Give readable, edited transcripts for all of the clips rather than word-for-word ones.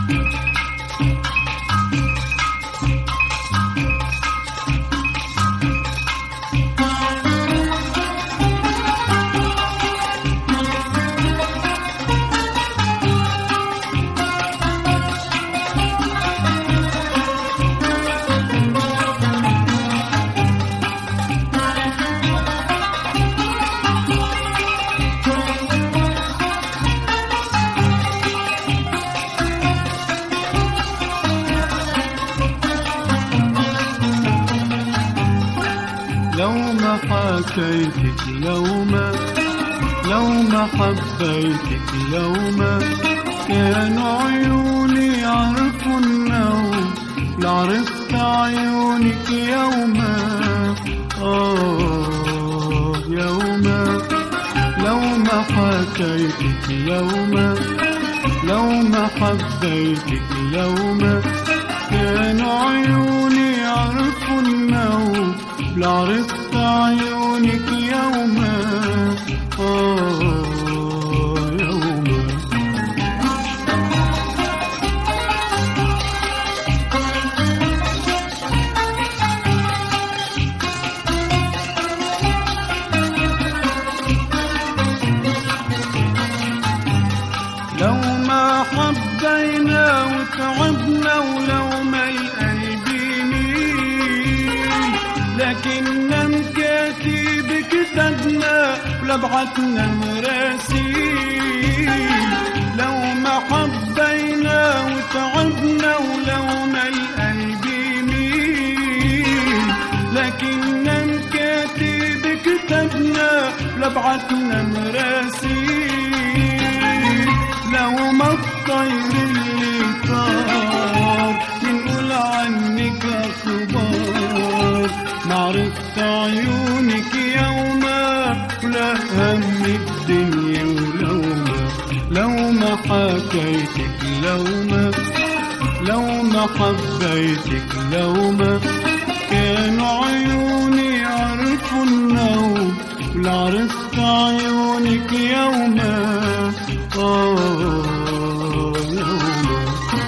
لو ما حكيتك لو ما حبيتك لو ما كانوا عيوني عرفوا النوم لعرفت عيونك يوما يوما لو ما حكيتك لو ما حبيتك لو ما كانوا عيوني عرفوا النوم لعرفت عيونك يوما يوما لو ما حبينا وتعبنا ولو ما لكننا مكاتب كتبنا ولبعتنا مراسيل لو ما حبينا وتعبنا ولو ما القلب يميل لكننا مكاتب كتبنا ولبعتنا مراسيل لو ما الطير اللي طار بنقول عنك أخبار معرفت عيونك يوما ولا هم الدنيا ولوما لو ما حكيتك لو ما حبيتك لو ما كانوا عيوني عرفوا النوم ولا عرفت عيونك يوما يوما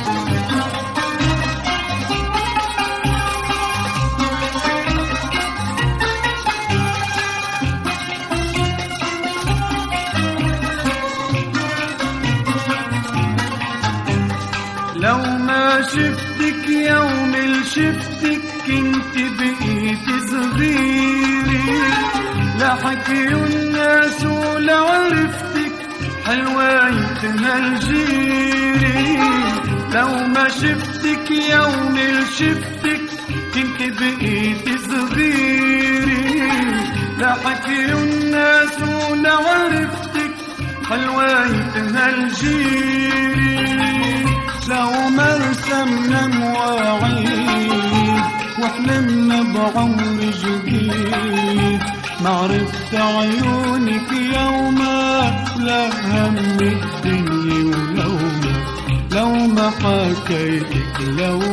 لو ما شفتك يوم اللي شفتك كنت بقيت صغيري لا حكيوا الناس ولا عرفتك حلويتنا الجيري لو ما شفتك يوم اللي شفتك كنت بقيت صغيري لا حكيوا الناس ولا عرفتك حلويتنا الجيري لو ما رسمنا مواعيد وحلمنا بعمر جديد معرفت عيونك يوما لا هم الدنيا ولوما لو ما حكيتك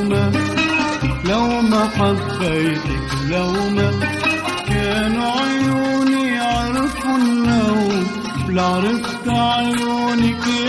لو ما حبيتك لو ما كانوا عيوني عرفوا النوم ولا عرفت عيونك